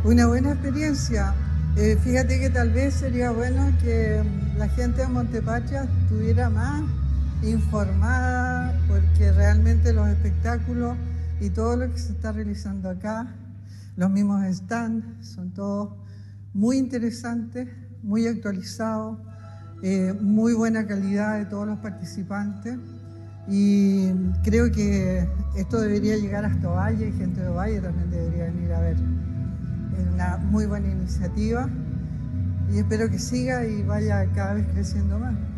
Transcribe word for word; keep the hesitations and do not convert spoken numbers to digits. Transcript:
Una buena experiencia. Eh, fíjate que tal vez sería bueno que mm, la gente de Montepatria estuviera más informada, porque realmente los espectáculos y todo lo que se está realizando acá, los mismos stands, son todos muy interesantes, muy actualizados, eh, muy buena calidad de todos los participantes. Y creo que esto debería llegar hasta Ovalle, y gente de Ovalle también debería venir a ver. Es una muy buena iniciativa y espero que siga y vaya cada vez creciendo más.